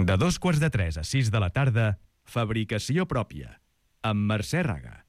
De 2:45 a 6 de la tarda, Fabricació pròpia, amb Mercè Raga.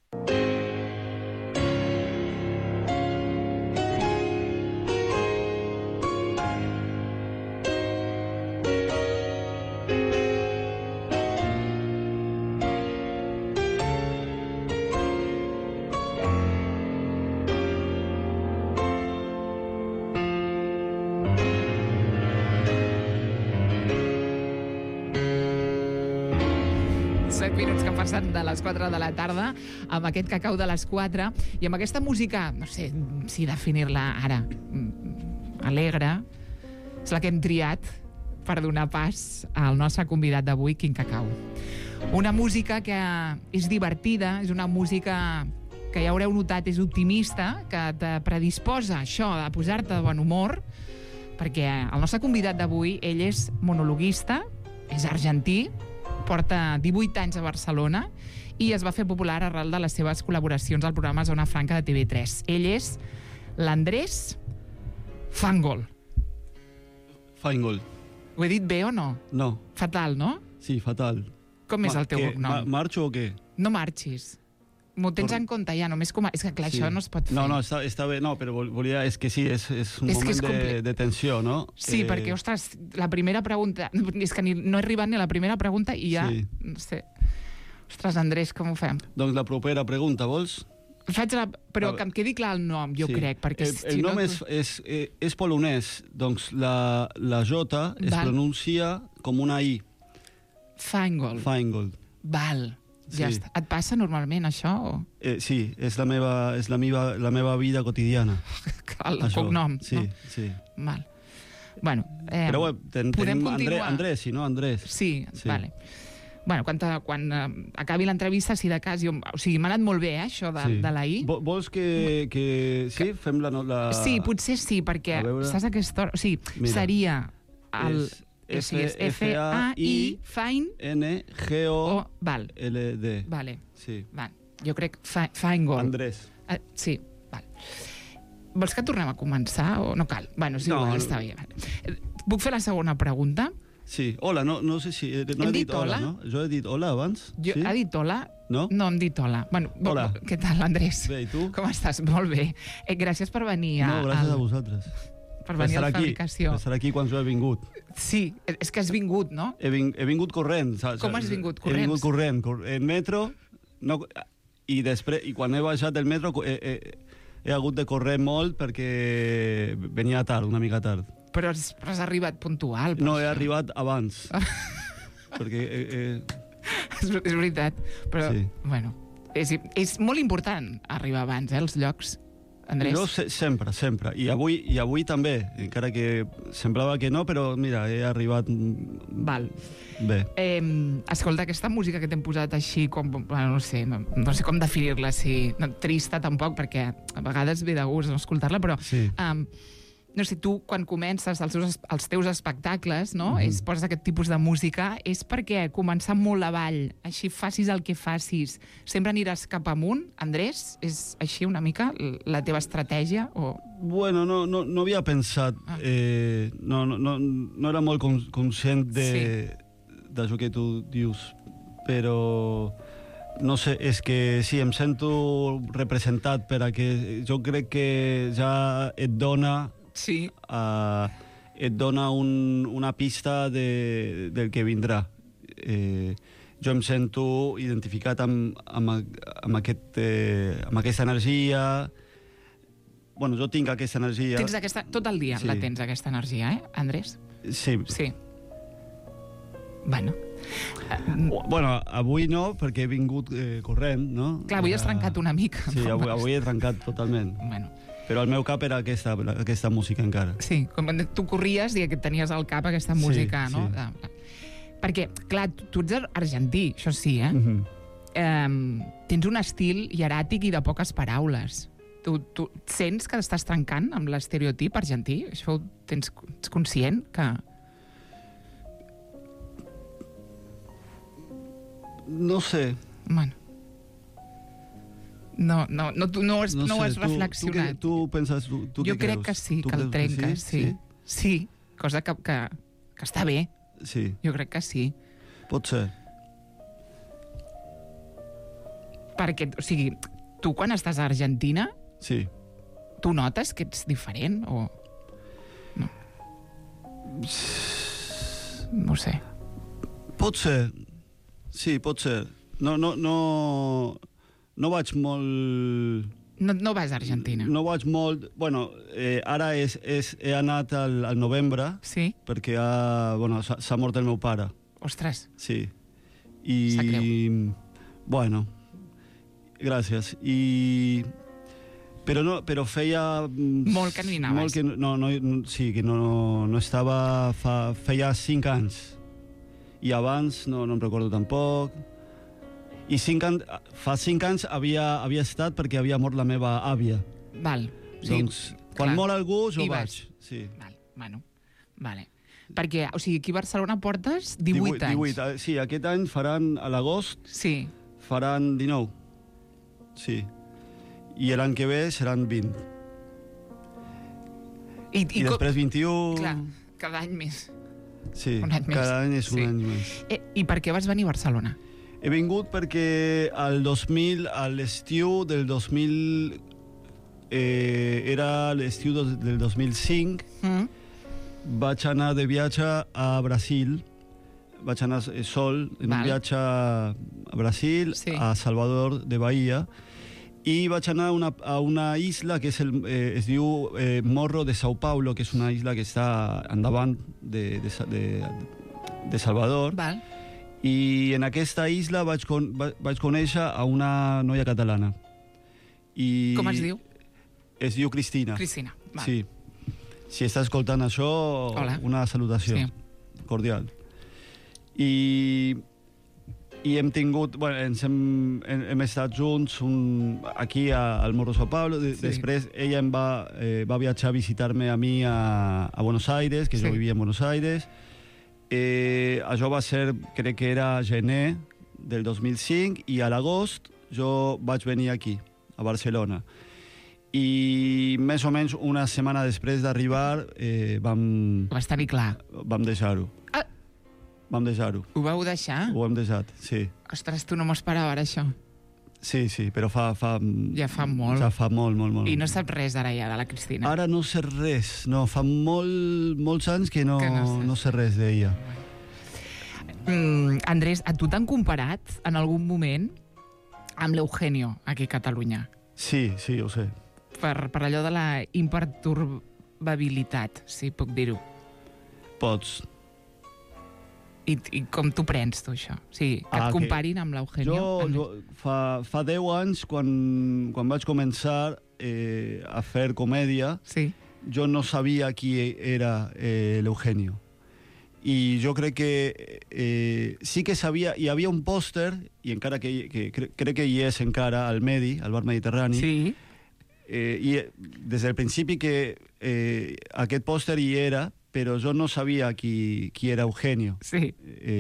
De les 4 de la tarda, amb aquest cacau de les 4 i amb aquesta música, no sé si definir-la ara, alegre, és la que hem triat per donar pas al nostre convidat d'avui, Quim Cacau. Una música que és divertida, és una música que ja haureu notat, és optimista, que te predisposa això, a posar-te de bon humor, perquè el nostre convidat d'avui, ell és monologuista, és argentí, porta 18 anys a Barcelona i es va fer popular arrel de les seves col·laboracions al programa Zona Franca de TV3. Ell és l'Andrés Feingold. Feingold. Ho he dit bé o no? No. Fatal, no? Sí, fatal. Com és el teu nom? Marxo o què? No marxis. M'ho tens en compte ja, només com... És que clar, això no es pot fer. No, està bé, no, però volia... És que sí, és un moment de tensió, no? Sí, perquè, ostres, la primera pregunta... És que no he arribat ni a la primera pregunta i ja... Sí. No sé. Ostres, Andrés, com ho fem? Doncs la propera pregunta, vols? Però que em quedi clar el nom, jo crec, perquè... El nom és polonès, doncs la J es pronuncia com una I. Feingold. Feingold. Val. Ja està. Et passa normalment, això? Sí, és la meva vida quotidiana. El cognom, sí, no? Sí. Val. Bueno, però podem continuar. Andrés, si no, Andrés. Sí, vale. Bueno, quan acabi l'entrevista, si de cas... O sigui, m'ha anat molt bé, això de la I. Vols que sí, fem la... Sí, potser sí, perquè saps aquesta hora... O sigui, seria el... F-A-I, N-G-O-L-D. Vale. Sí. Jo crec Feingold. Andrés. Sí, val. Vols que tornem a començar o no cal? Bueno, sí, està bé. Puc fer la segona pregunta? Sí. Hola, no sé si... No he dit hola, no? Jo he dit hola abans? Ha dit hola? No? No, hem dit hola. Bueno, hola. Què tal, Andrés? Bé, i tu? Com estàs? Molt bé. Gràcies per venir No, gràcies a vosaltres. Per venir a la fabricació. Per estar aquí quan jo he vingut. Sí, és que has vingut, no? He vingut corrent. Com has vingut? Corrents? He vingut corrent. En metro, i quan he baixat del metro he hagut de córrer molt perquè venia tard, una mica tard. Però has arribat puntual. No, he arribat abans. Perquè... És veritat, però, bueno, és molt important arribar abans, els llocs. Andrés? Jo sempre. I avui també, encara que semblava que no, però mira, he arribat... Val. Bé. Escolta, aquesta música que t'hem posat així, com, no sé com definir-la, trista tampoc, perquè a vegades ve de gust no escoltar-la, però... Sí. No sé, tu quan comences els teus espectacles, no? Es poses aquest tipus de música, és perquè començar molt avall, així facis el que facis, sempre aniràs cap amunt, Andrés? És així una mica la teva estratègia? O... Bueno, no havia pensat, no era molt conscient d'això que tu dius, però... No sé, és que sí, em sento representat perquè jo crec que ja et dona... Sí. Et dona una pista del que vindrà. Jo em sento identificat amb aquesta energia. Bueno, jo tinc aquesta energia. Tot el dia la tens, aquesta energia, Andrés? Sí. Sí. Bueno, avui no, perquè he vingut corrent, no? Clar, avui has trencat una mica. Sí, avui he trencat totalment. Bueno. Però el meu cap era aquesta música encara. Sí, com tu corries i que tenies al cap aquesta música, no? Sí. Perquè, clar, tu ets argentí, això sí, tens un estil hieràtic i de poques paraules. Tu sents que estàs trencant amb l'estereotip argentí? Això ets conscient que... No sé. Bueno. No ho has reflexionat. Tu penses... Jo crec que sí, que el trenques, sí. Sí, cosa que està bé. Sí, Jo crec que sí. pot ser. Perquè, o sigui, tu quan estàs a Argentina, Sí. tu notes que ets diferent o... No ho sé. Pot ser. Sí, pot ser. No vaig molt... No vas a Argentina. No vaig molt... Bueno, ara he anat al novembre Sí? perquè s'ha mort el meu pare. Ostres, Sí. I... Sap greu. Bueno, gràcies. Però feia... Molt que no hi anaves. Molt que sí, que no estava... Feia 5 anys. I abans no em recordo tampoc. I fa 5 anys havia estat perquè havia mort la meva àvia. val. Sí, Doncs, quan clar. mor algú, jo Hi vaig. vas. Sí. Val, bueno, vale. Perquè, o sigui, aquí a Barcelona portes 18 anys. 18, sí, aquest any faran, a l'agost, Sí. faran 19. Sí. I l'any que ve seran 20. I després 21... Clar, cada any més. Sí, un any més. cada any és un Sí. any més. I per què vas venir a Barcelona? He vingut perquè a l'estiu del 2000... era l'estiu del 2005, vaig anar de viatge a Brasil. Vaig anar sol en un viatge a Brasil, Sí. a Salvador de Bahia, i vaig anar a una isla que es diu Morro de Sao Paulo, que és una isla que està endavant de Salvador. Val. I en aquesta isla vaig conèixer a una noia catalana. Com es diu? Es diu Cristina. Cristina. Val. Sí. Si està escoltant això, Hola. una salutació Sí. cordial. I hem tingut... Bueno, hem estat junts aquí al Morro Sao Paulo. Sí. Després ella va viatjar a visitar-me a mi a Buenos Aires, que Sí. jo vivia en Buenos Aires. Això va ser, crec que era gener del 2005, i a l'agost jo vaig venir aquí, a Barcelona. I més o menys una setmana després d'arribar vam Vas tenir clar. deixar-ho. Ah. Vam deixar-ho. Ho vau deixar? Ho hem deixat, sí. Ostres, tu no m'ho esperava, ara, això. Sí, però Ja fa molt. Ja fa molt. I no saps res ara ja de la Cristina? Ara no sé res, no, fa molts anys que Que no saps. no sé res d'ella. Andrés, a tu t'han comparat en algun moment amb l'Eugenio aquí a Catalunya? Sí, ho sé. Per allò de la imperturbabilitat, si puc dir-ho. Pots. I com t'ho prens, tu, això? O sigui, que et comparin amb l'Eugenio? Jo fa 10 anys, quan vaig començar a fer comèdia, Sí. jo no sabia qui era l'Eugenio. I jo crec que sí que sabia, hi havia un pòster, i encara que crec que hi és encara al Medi, al Bar Mediterrani, Sí. i des del principi que aquest pòster hi era, però jo no sabia qui era Eugenio. Sí.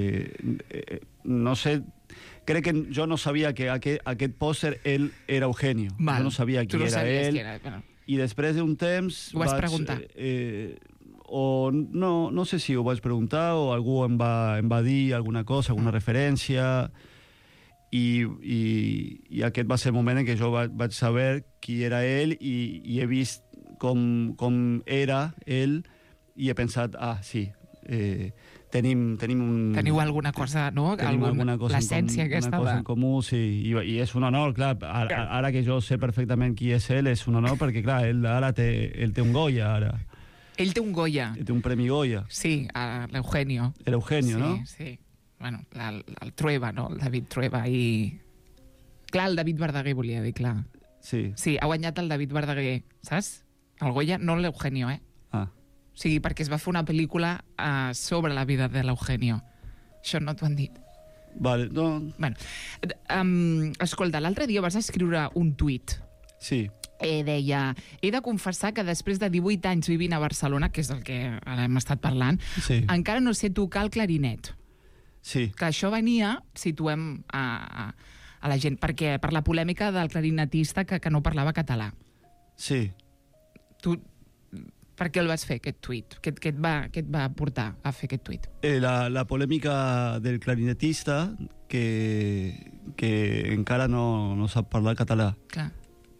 No sé, crec que jo no sabia que aquest pòster ell era Eugenio. Val. Jo no sabia qui Tu no era sabies ell. qui era. Bueno, I després d'un temps... Ho vas preguntar? O no sé si ho vaig preguntar o algú em va dir alguna cosa, alguna referència, i aquest va ser el moment en què jo vaig saber qui era ell i he vist com era ell i he pensat, sí, tenim un... teniu alguna cosa, no? Tenim alguna cosa l'essència aquesta una cosa de... en comú, sí, i és un honor, clar, ara que jo sé perfectament qui és ell, és un honor perquè, clar, ell té un Goya, ara. Ell té un Goya. Té un premi Goya. Sí, a l'Eugenio. L'Eugenio, sí, no? Sí, bueno, el Trueba, no? El David Trueba i... Clar, el David Verdaguer volia dir, clar. Sí. Sí, ha guanyat el David Verdaguer, saps? El Goya, no l'Eugenio, Ah. O sigui, perquè es va fer una pel·lícula sobre la vida de l'Eugenio. Això no t'ho han dit. Vale, no... Bueno, escolta, l'altre dia vas escriure un tuit. Sí. Deia, he de confessar que després de 18 anys vivint a Barcelona, que és el que ara hem estat parlant, Sí. encara no sé tocar el clarinet. Sí. Que això venia, situem a la gent, perquè per la polèmica del clarinetista que no parlava català. Sí. Tu Per què el vas fer, aquest tuit? Què et va portar a fer aquest tuit? La polèmica del clarinetista que encara no sap parlar català. Clar.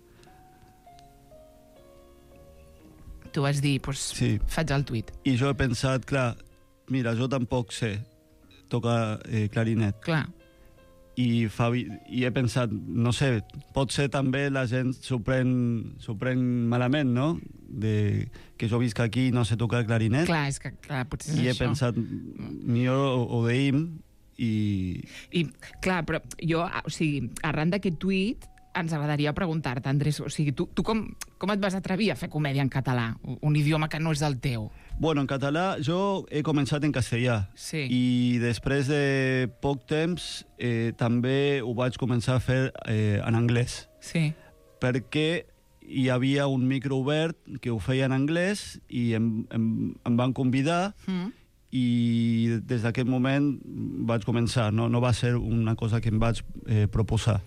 Tu vas dir, doncs, Sí. faig el tuit. I jo he pensat, clar, mira, jo tampoc sé tocar clarinet. Clar. I he pensat, no sé, pot ser també la gent s'ho pren malament, no? Que jo visc aquí i no sé tocar clarinet. Clar, és que potser és I he això. pensat, millor ho deim i... I, clar, però jo, o sigui, arran d'aquest tuit, ens agradaria preguntar-te, Andrés, o sigui, tu com et vas atrevir a fer comèdia en català, un idioma que no és el teu? Bueno, en català jo he començat en castellà. Sí. I després de poc temps també ho vaig començar a fer en anglès. Sí. Perquè hi havia un micro obert que ho feia en anglès i em van convidar i des d'aquest moment vaig començar. No va ser una cosa que em vaig proposar.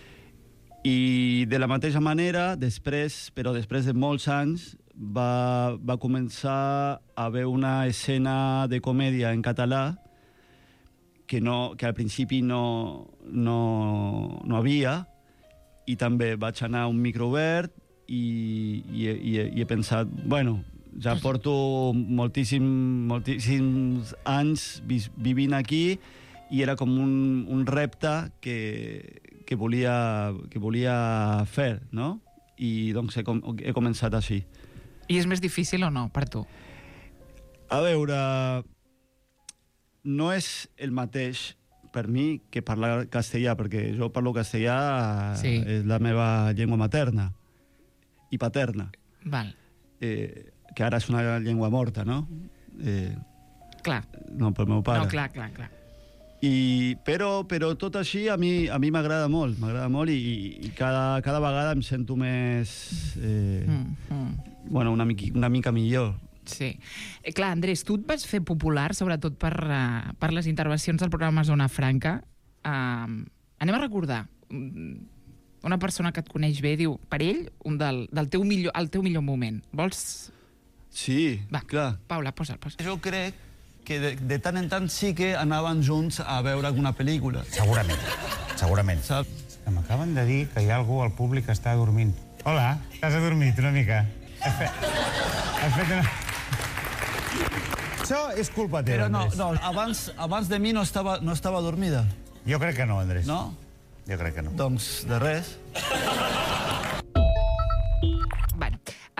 I de la mateixa manera, després de molts anys, va començar a haver una escena de comèdia en català que al principi no havia, i també vaig anar a un micro obert i he pensat, bueno, ja porto moltíssims anys vivint aquí i era com un repte que volia fer, no? I doncs he començat així. I és més difícil o no, per tu? A veure, no és el mateix per mi que parlar castellà, perquè jo parlo castellà, Sí. És la meva llengua materna i paterna, Val. que ara és una llengua morta, no? Clar. No, pel meu pare. No, clar. Però tot així a mi m'agrada molt i cada vegada em sento més bueno, una mica millor. Sí. Clar, Andrés, tu et vas fer popular, sobretot per les intervencions del programa Zona Franca. Anem a recordar. Una persona que et coneix bé diu, per ell, el teu millor moment. Vols? Sí, Va, clar. Paula, posa'l. Jo crec que de tant en tant sí que anaven junts a veure alguna pel·lícula. Segurament. Saps? M'acaben de dir que hi ha algú al públic que està dormint. Hola, t'has adormit una mica? Has fet una... Això és culpa teva, Però Andrés. abans de mi no estava dormida. Jo crec que no, Andrés. No? Jo crec que no. Doncs de res. Bueno,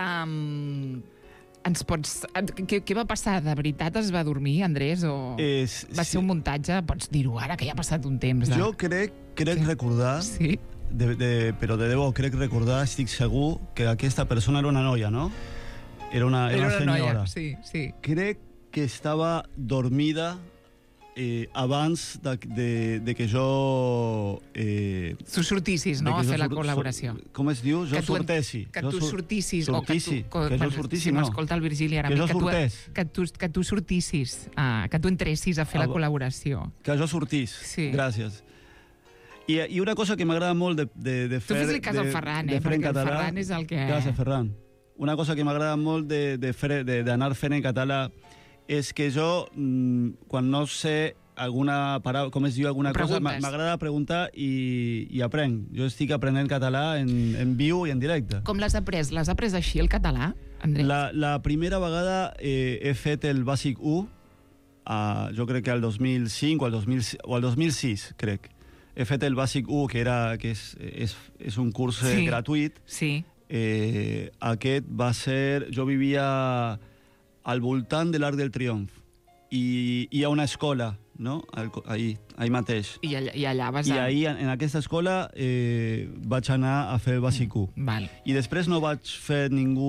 ens pots... Què va passar? De veritat es va dormir, Andrés? O va ser un muntatge? Pots dir-ho ara, que ja ha passat un temps. Jo crec recordar, Sí? però de debò crec recordar, estic segur, que aquesta persona era una noia, no? Era una senyora. noia, sí. Crec que estava dormida abans de que jo... Tu sortissis, no?, a fer la col·laboració. Com es diu? Jo sortessi. Que tu sortissis. Sortissi. Que jo sortissi, si no. m'escolta el Virgili ara. Que jo sortés. Que tu sortissis, que tu entressis a fer la col·laboració. Que jo sortís. Sí. Gràcies. I una cosa que m'agrada molt de fer... Tu fes-li cas al Ferran, perquè el Ferran és el que... Gràcies, Ferran. Una cosa que m'agrada molt d'anar fent en català és que jo, quan no sé alguna paraula, com es diu, alguna cosa, m'agrada preguntar i aprenc. Jo estic aprenent català en viu i en directe. Com l'has après? L'has après així, el català, Andrés? La primera vegada he fet el bàsic 1, jo crec que al 2005 o al 2006, crec. He fet el bàsic 1, que és un curs gratuït. Sí. Aquest va ser... Jo vivia al voltant de l'Arc del Triomf i hi ha una escola, no? Ahí mateix. I allà vas I ahir, en aquesta escola, vaig anar a fer el bàsic 1. Val. I després no vaig fer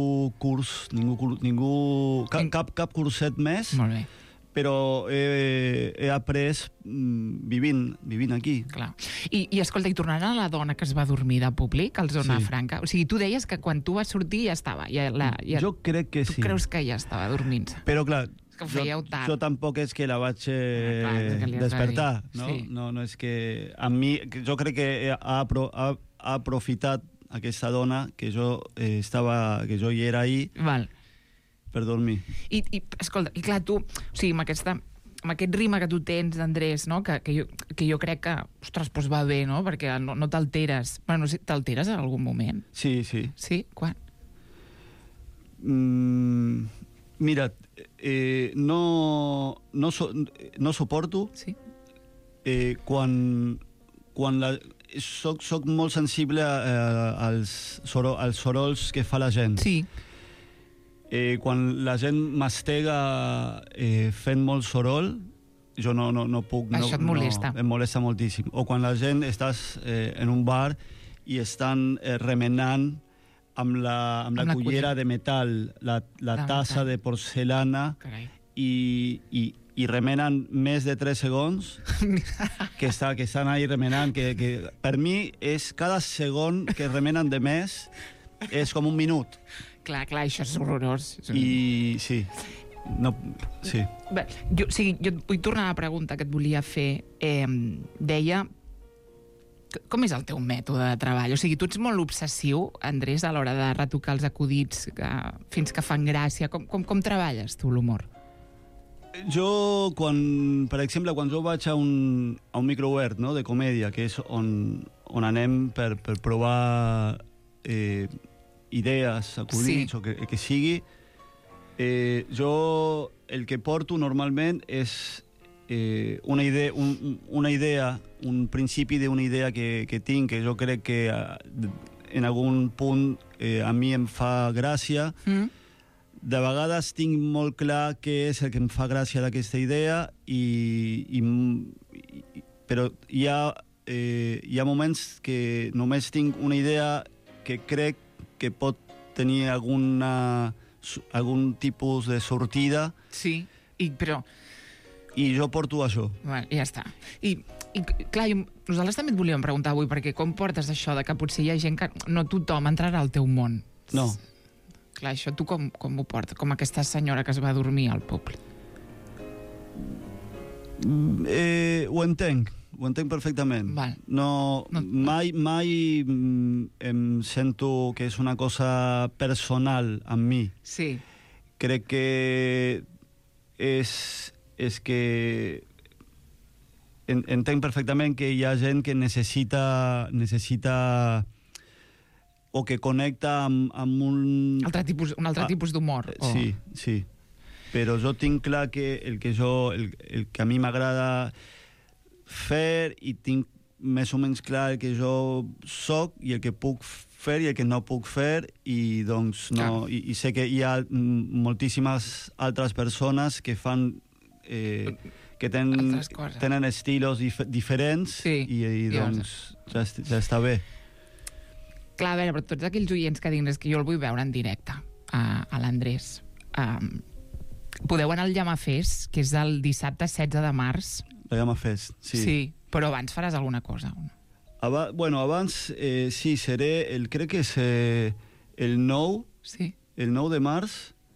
cap curset més, Molt bé. però he après vivint aquí. Clar. I escolta, i tornant a la dona que es va dormir de públic, al Zona Sí. Franca, o sigui, tu deies que quan tu vas sortir ja estava. Jo crec que tu sí. creus que ja estava dormint-se? Però clar, que ho fèieu tard. jo tampoc és que la vaig és que li has de despertar, dir. no? Sí. No és que... A mi, jo crec que ha aprofitat aquesta dona que jo hi era ahir Val. per dormir. I escolta, i clar, tu, o sigui, amb aquest rima que tu tens, Andrés, no? que jo crec que, ostres, doncs va bé, no? Perquè no t'alteres. Bueno, t'alteres en algun moment? Sí, sí. Sí? Quan? Mira, no suporto Sí? quan soc molt sensible als sorolls que fa la gent. Sí. Quan la gent mastega fent molt soroll, jo no puc... Això et molesta. Em molesta moltíssim. O quan la gent estàs en un bar i estan remenant amb la cullera de metal, la tassa de porcelana, Carai. i remenen més de 3 segons que estan ahí remenant, que per mi és cada segon que remenen de més és com un minut. Clar, això és horrorós. I sí, sí. Bé, jo et vull tornar a la pregunta que et volia fer. Deia, com és el teu mètode de treball? O sigui, tu ets molt obsessiu, Andrés, a l'hora de retocar els acudits fins que fan gràcia. Com treballes tu l'humor? Jo, per exemple, quan jo vaig a un microobert, no, de comèdia, que és on anem per provar idees, acudits, sí, o que sigui, jo el que porto normalment és una idea, un principi d'una idea que tinc, que jo crec que en algun punt a mi em fa gràcia. De vegades tinc molt clar què és el que em fa gràcia d'aquesta idea, però hi ha moments que només tinc una idea que crec que pot tenir algun tipus de sortida. Sí, però... I jo porto això. Bueno, ja està. I clar, nosaltres també et volíem preguntar avui, perquè com portes això de que potser hi ha gent que no tothom entrarà al teu món? No. Clar, això tu com ho portes? Com aquesta senyora que es va dormir al públic. Ho entenc perfectament. Val. Mai em sento que és una cosa personal amb mi. Sí. Crec que és que entenc perfectament que hi ha gent que necessita o que connecta amb un altre tipus d'humor. Sí. Però jo tinc clar que el que a mi m'agrada fer, i tinc més o menys clar el que jo soc i el que puc fer i el que no puc fer, i doncs no, i sé que hi ha moltíssimes altres persones que fan que tenen estilos diferents, sí, i doncs ja està bé. Clar, a veure, però tots aquells oients que diguin que jo el vull veure en directe a l'Andrés, podeu anar al Llama Fest, que és el dissabte 16 de març. La Llama Fest, sí. Sí, però abans faràs alguna cosa. Abans sí, crec que és el 9, sí, el 9 de març.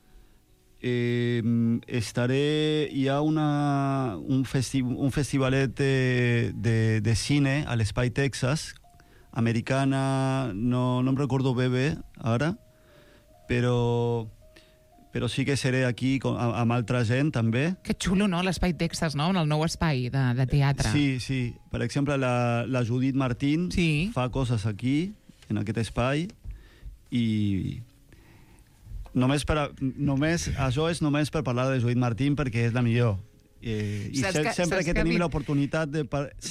Hi ha un festivalet de cine a l'Espai Texas, americana, no em recordo bé ara, però sí que seré aquí amb altra gent també. Que xulo, no?, l'Espai Texas, no?, en el nou espai de teatre. Sí. Per exemple, la Judit Martín fa coses aquí, en aquest espai, i només això és només per parlar de Judit Martín, perquè és la millor. Sempre que tenim l'oportunitat de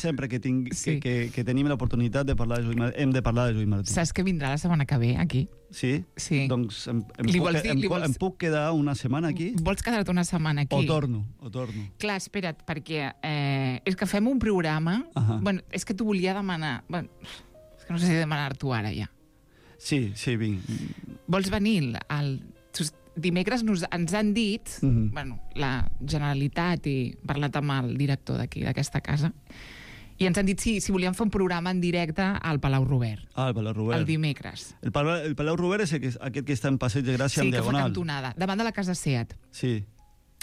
parlar de Judit Martín, hem de parlar de Judit Martín. Saps que vindrà la setmana que ve aquí? Sí? Doncs em puc quedar una setmana aquí? Vols quedar-te una setmana aquí? O torno. Clar, espera't, perquè és que fem un programa... Bueno, és que t'ho volia demanar... Bueno, és que no sé si demanar-t'ho ara ja. Sí, vinc. Vols venir dimecres ens han dit, bueno, la Generalitat, i he parlat amb el director d'aquesta casa, i ens han dit si volíem fer un programa en directe al Palau Robert. Al Palau Robert. El dimecres. El Palau Robert és aquest que està en Passeig de Gràcia, en diagonal. Sí, que fa cantonada, davant de la casa Seat. Sí.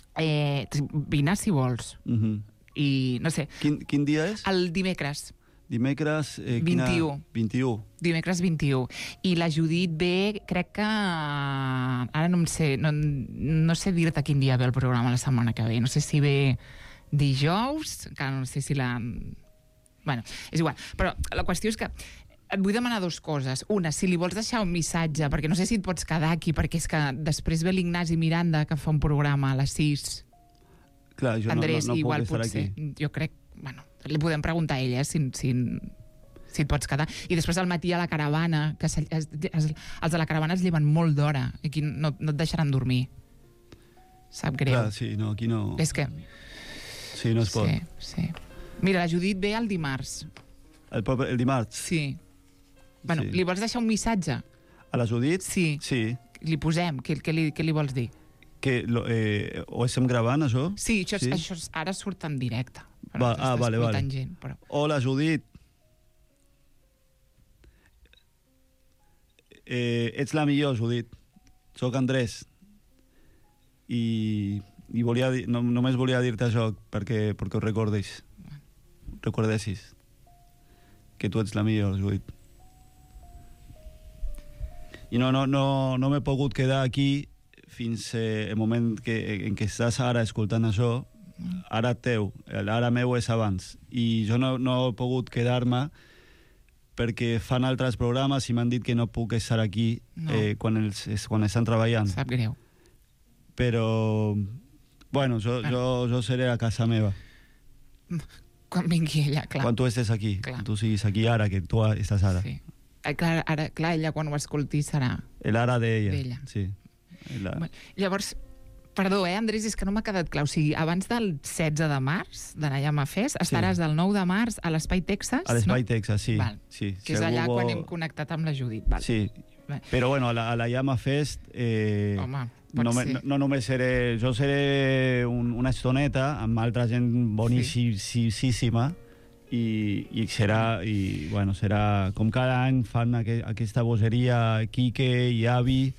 Vine si vols. I no sé... Quin dia és? El dimecres. Dimecres... 21. 21. Dimecres 21. I la Judit ve, crec que... Ara no em sé, no sé dir-te quin dia ve el programa la setmana que ve. No sé si ve dijous, encara no sé si la... Bueno, és igual. Però la qüestió és que et vull demanar dues coses. Una, si li vols deixar un missatge, perquè no sé si et pots quedar aquí, perquè és que després ve l'Ignasi Miranda, que fa un programa a les 6. Clar, jo Andrés, no igual puc estar potser. aquí. Jo crec... Bueno, li podem preguntar a ella si et pots quedar. I després al matí a la caravana, que els de la caravana es lleven molt d'hora, i aquí no et deixaran dormir. Sap greu. Clar, sí, no, aquí no... És que... Sí, no es pot. Sí. Mira, la Judit ve el dimarts. El dimarts? Sí. Bueno, Sí. li vols deixar un missatge? A la Judit? Sí. Sí. Li posem, què li vols dir? Que ho estem gravant, això? Sí, això ara surt en directe. Va, vale. Gent, però... Hola, Judit. Ets la millor, Judit. Soc Andrés. I volia dir, només volia dir-te això perquè ho recordessis. Que tu ets la millor, Judit. I no m'he pogut quedar aquí fins el moment en què estàs ara escoltant això. Ara teu, l'ara meu és abans. I jo no he pogut quedar-me perquè fan altres programes i m'han dit que no puc estar aquí quan estan treballant. Sap greu. Però, bueno, jo seré a casa meva. Quan vingui ella, clar. Quan tu estés aquí, Clar. tu siguis aquí ara, que tu estàs ara. Sí. Clar, ella quan ho escolti serà... L'ara d'ella. D'ella. Sí. Bueno, llavors, perdó, Andrés, és que no m'ha quedat clar. O sigui, abans del 16 de març, de Nayama Fest, estaràs del 9 de març a l'Espai Texas, A l'Espai Texas, sí. Val. Sí. Que és allà quan hem connectat amb la Judit. Val. Sí, però bueno, a la Llama Fest Home, pot ser. no només seré... Jo seré una estoneta amb altra gent boníssima i serà com cada any fan aquesta bogeria Quique i Avi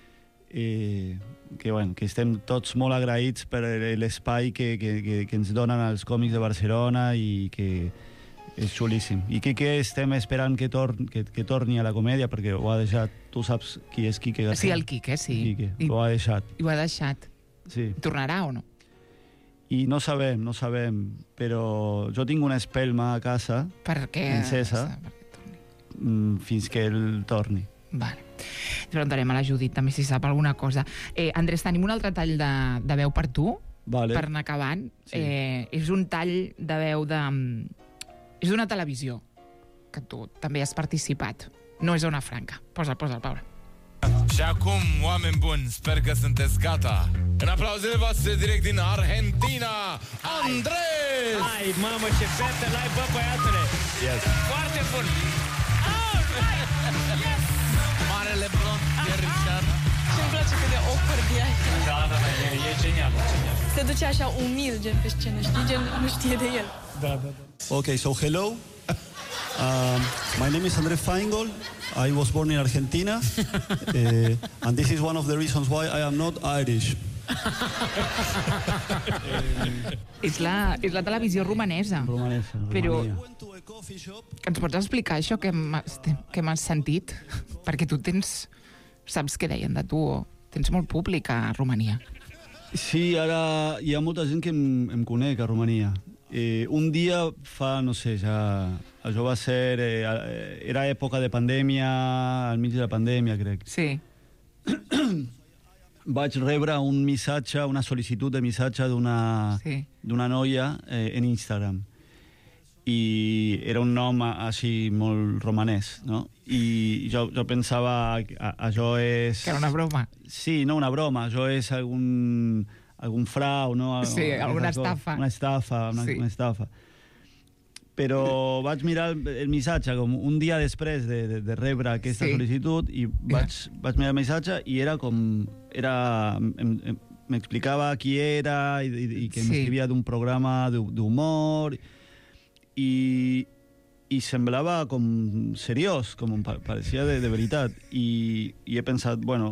que estem tots molt agraïts per l'espai que ens donen els còmics de Barcelona i que és xulíssim. I Quique estem esperant que torni a la comèdia perquè ho ha deixat. Tu saps qui és Quique García? Sí, el Quique, sí. Quique, ho ha deixat. I ho ha deixat. Sí. Tornarà o no? I no sabem, però jo tinc una espelma a casa Per què? Encesa. Fins que ell torni. Vale. Preguntarem a la Judit també si sap alguna cosa. Andrés, tenim un altre tall de veu per tu, Vale. per anar acabant. Sí. És un tall de veu de... És d'una televisió, que tu també has participat. Nu e Zona Franca. Posa-l, Paula. Și acum, oameni buni, sper că sunteți gata. În aplauzele voastre direct din Argentina, Andrés! Ai, mamă, ce fete l-ai, bă, băiatule! Yes. Foarte bun! Marele blond, Pierre Richard. Și-mi place cât de awkward e. Da, e genial. Se duce așa umil, gen pe scenă, știi? Gen nu știe de el. Da. Okay, so hello. My name is Andrés Feingold. I was born in Argentina. And this is one of the reasons why I am not Irish. És la televisió romanesa. Romanesa, Però Romania. ens pots explicar això que m'has sentit? Perquè tu saps què deien de tu, tens molt públic a Romania. Sí, ara hi ha molta gent que em conec a Romania. Un dia fa, no sé, això va ser... era època de pandèmia, al mig de la pandèmia, crec. Sí. Vaig rebre un missatge, una sol·licitud de missatge d'una noia en Instagram. I era un nom així molt romanès, no? I jo pensava això és... Que era una broma. Sí, no una broma, això és algun frau, no? Sí, alguna estafa. Una estafa. Però vaig mirar el missatge com un dia després de rebre aquesta sol·licitud i vaig mirar el missatge i era com... m'explicava qui era i que m'escrivia d'un programa d'humor i semblava com seriós, com pareixia de veritat. I he pensat, bueno...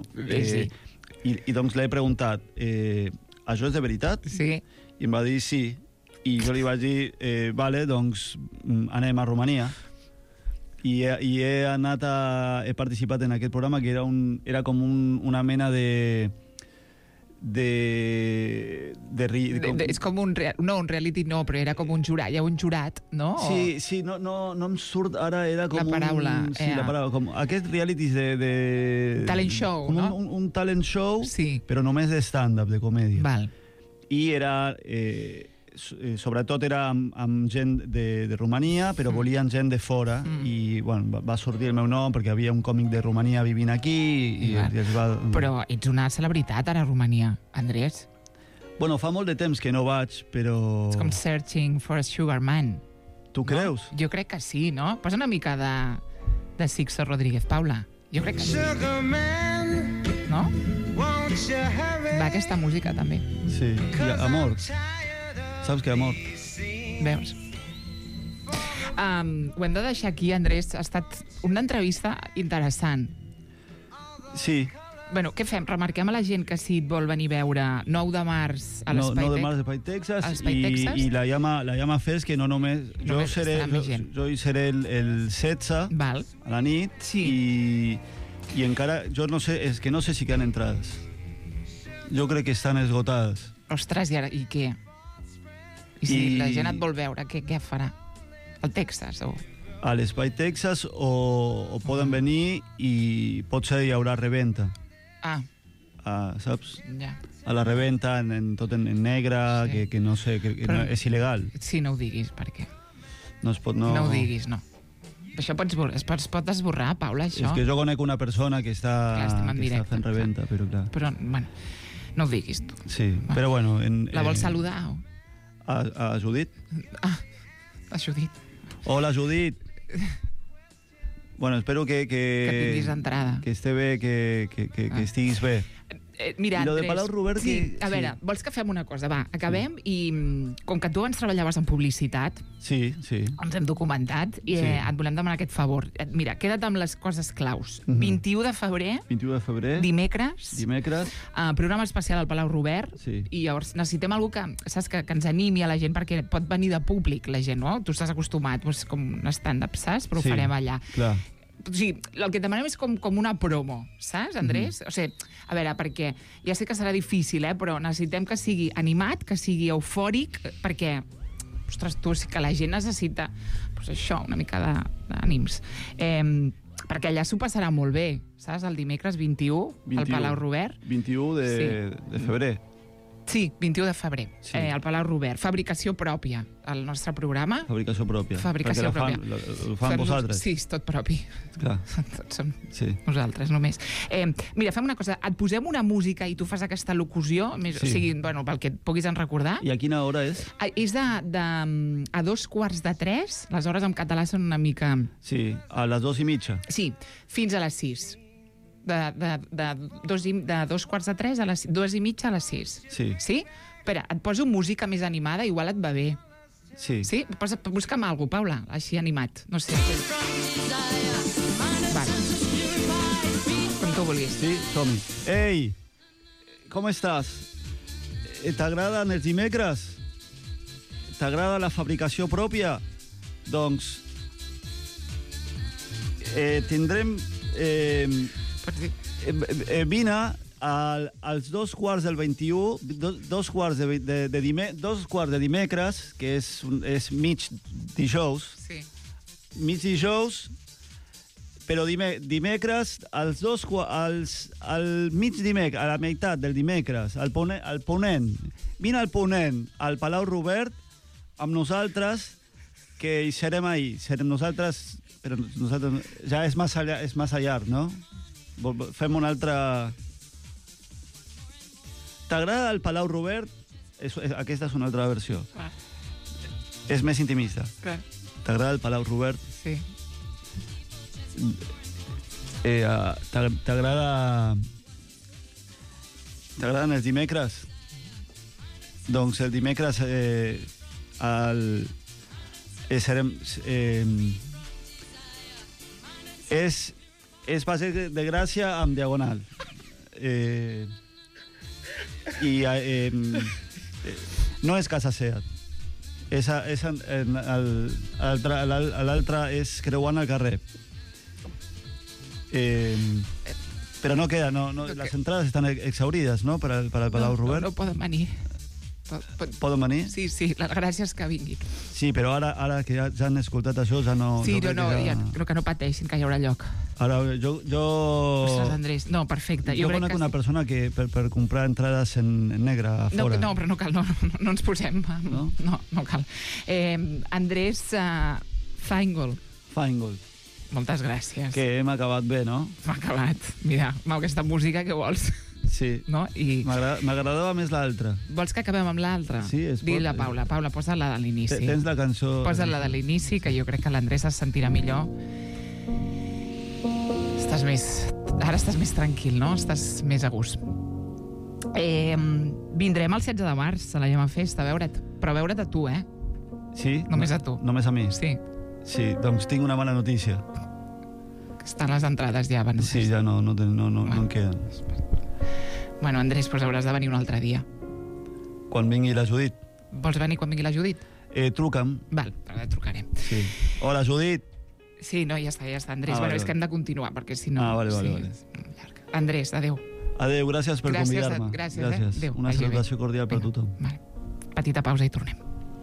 I doncs l'he preguntat, això és de veritat? Sí. I em va dir sí. I jo li vaig dir, vale, doncs anem a Romania. I he participat en aquest programa que era com una mena de és com un reality, no, però era com un jurat, hi ha un jurat, no? Sí, no em surt ara, era com la paraula. la paraula, com aquest reality de talent show, com no? Un talent show, sí. Però només de stand-up, de comèdia. Val. I era sobretot era amb gent de Romania, però volien gent de fora, i bueno, va sortir el meu nom perquè havia un còmic de Romania vivint aquí i es va... Però ets una celebritat ara a Romania, Andrés. Bueno, fa molt de temps que no vaig, però... És com Searching for a Sugar Man. Tu creus? Jo crec que sí, no? Posa una mica de Sixto Rodríguez, Paula. Jo crec que sí. No? Va aquesta música, també. Sí, i Amor. Saps què, Amor? Veus? Ho hem de deixar aquí, Andrés. Ha estat una entrevista interessant. Sí. Bueno, què fem? Remarquem a la gent que si et vol venir a veure 9 de març a l'Espai 9 de març a l'Espai Texas, Texas. I la llama Fes, que no només... Jo hi seré el 16 Val. a la nit, sí. i encara... Jo no sé, és que no sé si queden entrades. Jo crec que estan esgotades. Ostres, i què? I si la gent et vol veure, què farà? Al Texas, o...? A l'Espai Texas, o poden venir i potser hi haurà reventa. Saps? Ja. A la reventa, tot en negre, sí. que no sé, que no, és il·legal. Sí, no ho diguis, perquè... No es pot, no... No ho diguis, no. Això es pot esborrar, Paula, això? És que jo conec una persona que està fent reventa, però clar... Però, bueno, no ho diguis, tu. Sí, però bueno... La vols saludar, o...? A Judit? A Judit. Hola, Judit. Bueno, espero que tinguis entrada. Que esté bé, que estiguis bé. Mira, I lo Andrés, de Palau Robert... Sí, a veure, vols que fem una cosa? Va, acabem i com que tu abans treballaves en publicitat, sí. ens hem documentat i et volem demanar aquest favor. Mira, queda't amb les coses claus. 21 de febrer, dimecres, programa especial al Palau Robert, i llavors necessitem algú que, saps, que ens animi a la gent, perquè pot venir de públic la gent, no? Tu estàs acostumat, és com un stand-up, saps? Però ho farem allà. Clar. O sigui, el que demanem és com una promo, saps, Andrés? O sigui, a veure, perquè ja sé que serà difícil, però necessitem que sigui animat, que sigui eufòric, perquè, ostres, tu, sí que la gent necessita, doncs això, una mica d'ànims. Perquè allà s'ho passarà molt bé, saps? El dimecres 21, al Palau Robert. 21 de febrer. Sí, 21 de febrer, al Palau Robert. Fabricació pròpia, el nostre programa. Fabricació pròpia. Fabricació pròpia. Ho fan vosaltres? Sí, és tot propi. Clar. Tots som nosaltres, només. Mira, fem una cosa. Et posem una música i tu fas aquesta locució, o sigui, bueno, pel que et puguis recordar. I a quina hora és? És a 2:45. Les hores en català són una mica... Sí, a les 2:30. Sí, fins a les 6. De 2:45 a les 2:30 a les 6. Sí? Espera, et poso música més animada, igual et va bé. Sí. Busca'm alguna cosa, Paula, així animat. No sé. Vale. Com tu vulguis. Sí, som-hi. Ei, com estàs? T'agraden els dimecres? T'agrada la fabricació pròpia? Doncs tindrem... vine als 2:21, 2:15 de dimecres, que és mig dijous, però dimecres, al mig dimecres, a la meitat del dimecres, al ponent. Vine al ponent, al Palau Robert, amb nosaltres, que hi serem ahí. Serem nosaltres, però nosaltres ja és massa llarg, no? Fem una altra... T'agrada el Palau Robert? Aquesta és una altra versió. És més intimista. T'agrada el Palau Robert? Sí. T'agraden els dimecres? Doncs el dimecres serem... És Passeig de Gràcia amb Diagonal. No és Casa Seat. L'altre és creuant el carrer. Però no queda, les entrades estan exhaurides, no?, per al Palau Robert. No poden venir. Poden venir? Sí, la gràcia és que vinguin. Sí, però ara que ja han escoltat això, ja no... Sí, crec que no pateixin, que hi haurà lloc. Ara, jo... Ostres, Andrés, no, perfecte. Jo conec una persona que per comprar entrades en negre a fora. No, però no cal, no ens posem... No cal. Andrés Feingold. Moltes gràcies. Que hem acabat bé, no? M'ha acabat. Mira, amb aquesta música, què vols? Sí. No? M'agradava més l'altra. Vols que acabem amb l'altra? Sí, es pot. Digue'l a Paula. Paula, posa-la de l'inici. Tens la cançó... Posa-la de l'inici, que jo crec que l'Andrés es sentirà millor. Ara estàs més tranquil, no? Estàs més a gust. Vindrem el 16 de març a la Llama Festa a veure't, però a veure't a tu, eh? Sí? Només a tu. Només a mi? Sí. Sí, doncs tinc una mala notícia. Estan les entrades ja venutes. Sí, ja no en queden. Bueno, Andrés, doncs hauràs de venir un altre dia. Quan vingui la Judit. Vols venir quan vingui la Judit? Truca'm. Val, però ja trucarem. Sí. Hola, Judit. Sí, no, ja està, Andrés. Bueno, és que hem de continuar, perquè si no... Vale. Andrés, adéu. Adéu, gràcies per convidar-me. Gràcies. Adéu. Una salutació cordial per tothom. Vale. Petita pausa i tornem.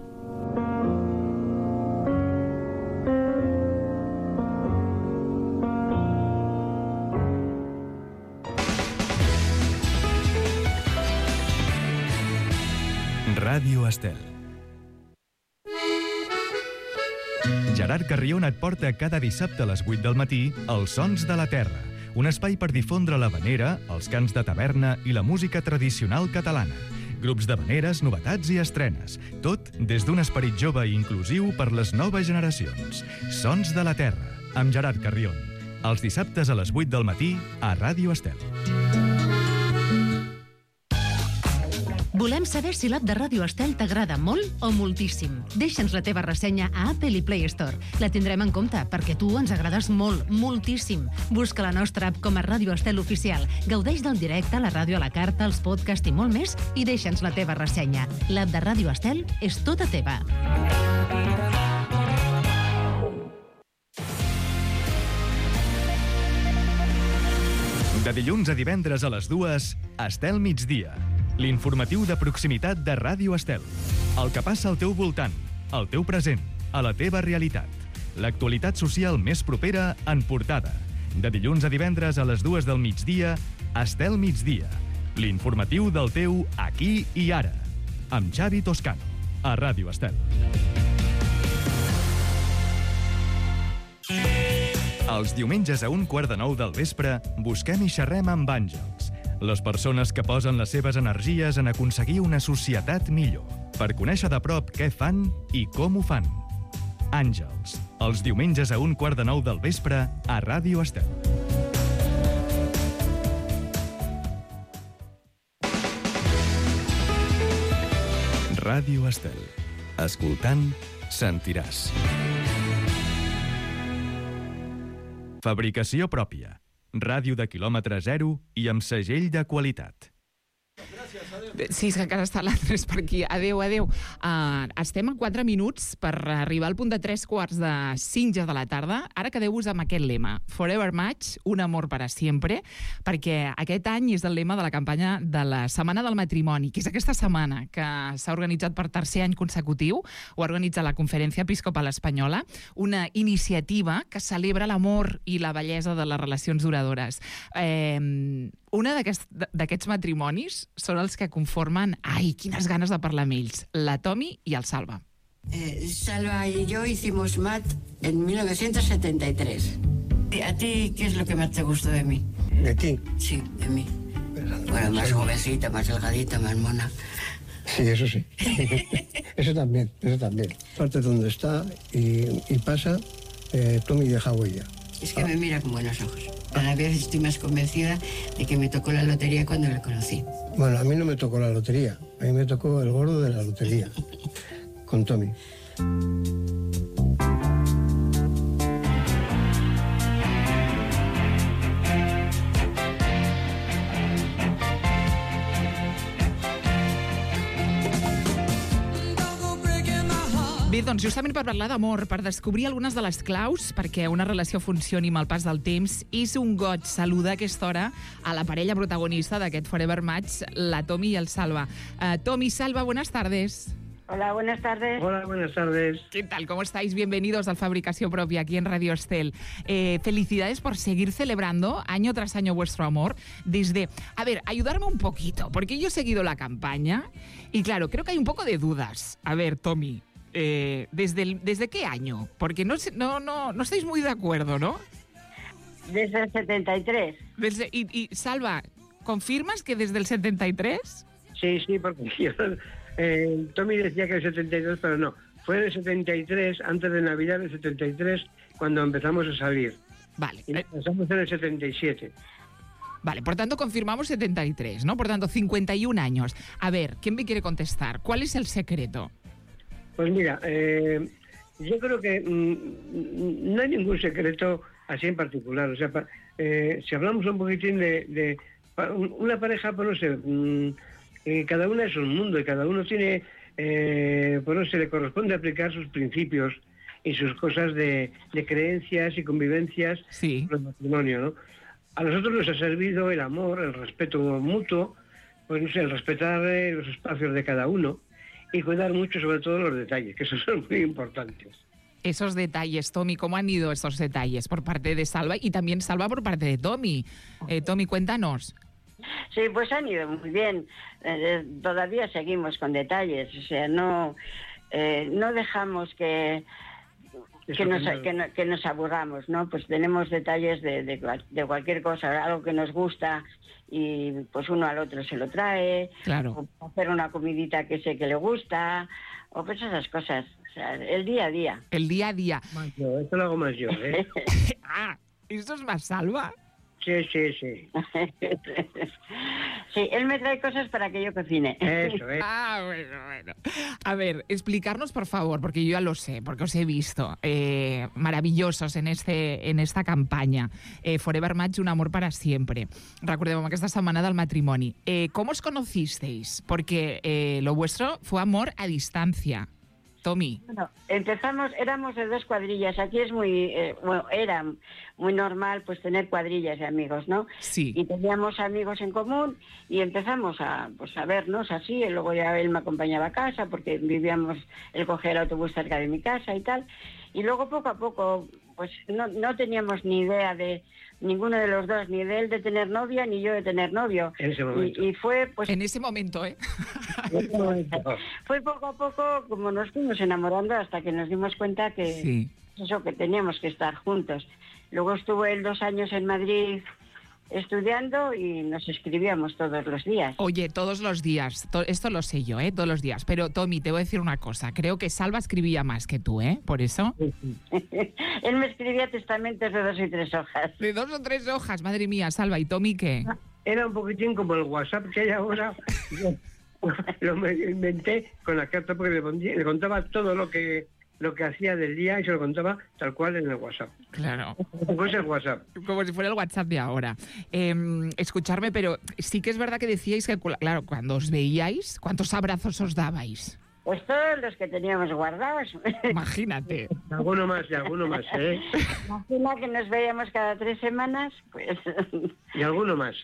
Ràdio Estel. Gerard Carrion et porta cada dissabte a les 8 del matí Els Sons de la Terra, un espai per difondre l'havanera, els cants de taverna i la música tradicional catalana. Grups d'havaneres, novetats i estrenes. Tot des d'un esperit jove i inclusiu per les noves generacions. Sons de la Terra, amb Gerard Carrion. Els dissabtes a les 8 del matí a Ràdio Estel. Volem saber si l'app de Ràdio Estel t'agrada molt o moltíssim. Deixa'ns la teva ressenya a Apple i Play Store. La tindrem en compte, perquè tu ens agrades molt, moltíssim. Busca la nostra app com a Ràdio Estel Oficial. Gaudeix del directe, la ràdio a la carta, els podcasts i molt més, i deixa'ns la teva ressenya. L'app de Ràdio Estel és tota teva. De dilluns a divendres a les 2, Estel Migdia. L'informatiu de proximitat de Ràdio Estel. El que passa al teu voltant, al teu present, a la teva realitat. L'actualitat social més propera en portada. De dilluns a divendres a les 2 del migdia, Estel Migdia. L'informatiu del teu aquí i ara. Amb Xavi Toscano, a Ràdio Estel. Els diumenges a 8:15 del vespre, busquem i xerrem amb àngels. Les persones que posen les seves energies en aconseguir una societat millor, per conèixer de prop què fan i com ho fan. Àngels, els diumenges a 8:15 del vespre a Ràdio Estel. Ràdio Estel. Escoltant, sentiràs. Fabricació pròpia. Ràdio de quilòmetre zero i amb segell de qualitat. Sí, és que encara està l'Andrés per aquí. Adéu. Estem a 4 minuts per arribar al punt de 3:45 de la tarda. Ara quedeu-vos amb aquest lema. Forever Match, un amor para siempre, perquè aquest any és el lema de la campanya de la Setmana del Matrimoni, que és aquesta setmana que s'ha organitzat per tercer any consecutiu, ho organitza la Conferència Episcopal Espanyola, una iniciativa que celebra l'amor i la bellesa de les relacions duradores. Una d'aquests matrimonis són els que conformen... Ai, quines ganes de parlar amb ells! La Tomi i el Salva. Salva y yo hicimos match en 1973. ¿A ti qué es lo que más te gustó de mí? ¿De ti? Sí, de mí. Bueno, más jovencita, más delgadita, más mona. Sí, eso sí. Eso también. Parte donde está y pasa, Tommy deja huella. Es que me mira con buenos ojos. Cada vez estoy más convencida de que me tocó la lotería cuando la conocí. Bueno, a mí no me tocó la lotería. A mí me tocó el gordo de la lotería. Con Tommy. doncs justament per parlar d'amor, per descobrir algunes de les claus perquè una relació funcioni amb el pas del temps, és un goig saludar a aquesta hora a la parella protagonista d'aquest Forever Match, la Tommy i el Salva. Tommy, Salva, buenas tardes. Hola, buenas tardes. Hola, buenas tardes. ¿Qué tal? ¿Cómo estáis? Bienvenidos al Fabricación Propia aquí en Radio Estel. Felicidades por seguir celebrando año tras año vuestro amor desde... A ver, ayudarme un poquito, porque yo he seguido la campaña y claro, creo que hay un poco de dudas. A ver, Tommy, ¿desde qué año? Porque no estáis muy de acuerdo, ¿no? Desde el 73. Y Salva, ¿confirmas que desde el 73? Sí, porque yo... Tommy decía que el 72, pero no. Fue en el 73, antes de Navidad del 73, cuando empezamos a salir. Vale. Y empezamos en el 77. Vale, por tanto confirmamos 73, ¿no? Por tanto, 51 años. A ver, ¿quién me quiere contestar? ¿Cuál es el secreto? Pues mira, yo creo que no hay ningún secreto así en particular. O sea, si hablamos un poquitín de una pareja, pues no sé... cada una es un mundo y cada uno tiene, bueno, se le corresponde aplicar sus principios y sus cosas de creencias y convivencias en el matrimonio, ¿no? A nosotros nos ha servido el amor, el respeto mutuo, pues no sé, el respetar los espacios de cada uno y cuidar mucho sobre todo los detalles, que esos son muy importantes. Esos detalles, Tommy, ¿cómo han ido esos detalles por parte de Salva y también Salva por parte de Tommy? Tommy, cuéntanos. Sí, pues han ido muy bien. Todavía seguimos con detalles, o sea, no dejamos que nos aburramos, ¿no? Pues tenemos detalles de cualquier cosa, algo que nos gusta y pues uno al otro se lo trae, claro. O hacer una comidita que sé que le gusta, o pues esas cosas, o sea, el día a día. El día a día. Más yo, esto lo hago más yo, ¿eh? ¿Esto es más Salva? Sí. Sí, él me trae cosas para que yo cocine. Eso, bueno. A ver, explicarnos, por favor, porque yo ya lo sé, porque os he visto maravillosos en esta campanya. Forever Match, un amor para siempre. Recordem aquesta setmana del matrimoni. ¿Cómo os conocisteis? Porque lo vuestro fue amor a distancia. Tommy. Bueno, éramos de dos cuadrillas. Aquí es era muy normal pues tener cuadrillas de amigos, ¿no? Sí. Y teníamos amigos en común y empezamos a vernos así. Y luego ya él me acompañaba a casa porque él cogía el autobús cerca de mi casa y tal. Y luego poco a poco, pues no teníamos ni idea de ninguno de los dos, ni de él de tener novia, ni yo de tener novio. En ese momento. Y fue, pues... En ese momento, ¿eh? Fue poco a poco como nos fuimos enamorando hasta que nos dimos cuenta que que teníamos que estar juntos. Luego estuvo él 2 años en Madrid estudiando y nos escribíamos todos los días. Oye, todos los días. Esto lo sé yo, todos los días. Pero, Tommy, te voy a decir una cosa. Creo que Salva escribía más que tú, Por eso. Él me escribía testamentos de 2 y 3 hojas. De 2 o 3 hojas, madre mía. Salva, ¿y Tommy qué? Era un poquitín como el WhatsApp que hay ahora. Lo inventé con la carta porque le contaba todo lo que hacía del día y se lo contaba tal cual en el WhatsApp. Claro. Como es el WhatsApp. Como si fuera el WhatsApp de ahora. Escucharme, pero sí que es verdad que decíais que, claro, cuando os veíais, ¿cuántos abrazos os dabais? Pues todos los que teníamos guardados. Imagínate. Alguno más, ¿eh? Imagina que nos veíamos cada 3 semanas, pues... Y alguno más.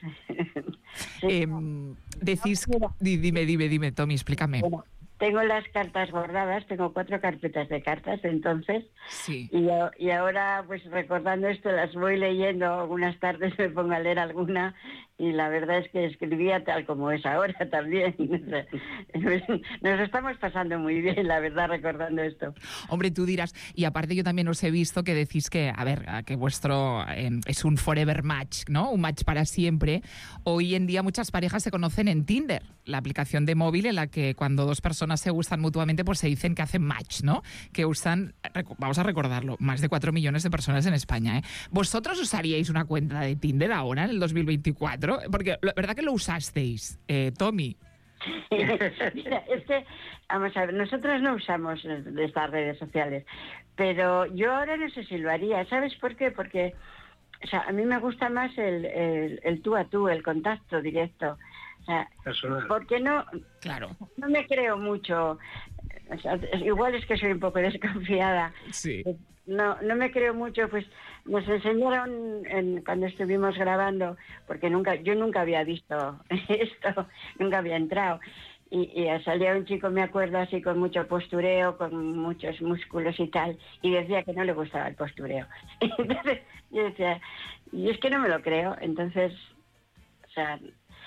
Decís... Dime, Tommy, explícame. Bueno, tengo las cartas guardadas, tengo 4 carpetas de cartas de entonces. Sí. Y ahora, pues recordando esto, las voy leyendo. Algunas tardes me pongo a leer alguna y la verdad es que escribía tal como es ahora también. Nos estamos pasando muy bien, la verdad, recordando esto. Hombre, tú dirás, y aparte yo también os he visto que decís que, a ver, que vuestro es un forever match, ¿no? Un match para siempre. Hoy en día muchas parejas se conocen en Tinder, la aplicación de móvil en la que cuando 2 personas se gustan mutuamente, pues se dicen que hacen match, ¿no? Que usan, vamos a recordarlo, más de 4 millones de personas en España, ¿Vosotros usaríais una cuenta de Tinder ahora, en el 2024? Porque la verdad que lo usasteis, Tommy. Mira, es que, vamos a ver, nosotros no usamos estas redes sociales, pero yo ahora no sé si lo haría. ¿Sabes por qué? Porque a mí me gusta más el tú a tú, el contacto directo. Personal. Porque no me creo mucho. O sea, igual es que soy un poco desconfiada. Sí. No me creo mucho, pues nos enseñaron cuando estuvimos grabando, porque yo nunca había visto esto, nunca había entrado. Y salía un chico, me acuerdo, así con mucho postureo, con muchos músculos y tal, y decía que no le gustaba el postureo. Entonces yo decía, y es que no me lo creo. Entonces, o sea,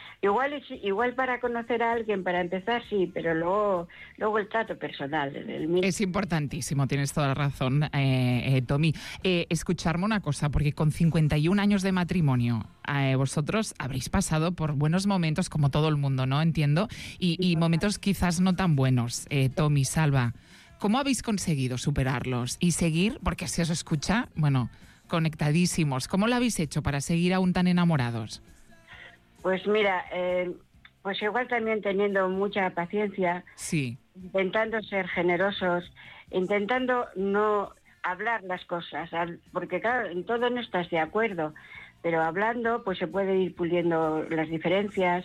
igual para conocer a alguien, para empezar, sí, pero luego el trato personal. Es importantísimo, tienes toda la razón, Tommy. Escucharme una cosa, porque con 51 años de matrimonio, vosotros habréis pasado por buenos momentos, como todo el mundo, ¿no? Entiendo, y momentos quizás no tan buenos. Tommy, Salva, ¿cómo habéis conseguido superarlos y seguir, porque se os escucha, bueno, conectadísimos? ¿Cómo lo habéis hecho para seguir aún tan enamorados? Pues mira, pues igual también teniendo mucha paciencia, sí, intentando ser generosos, intentando no hablar las cosas, porque claro, en todo no estás de acuerdo, pero hablando pues se puede ir puliendo las diferencias,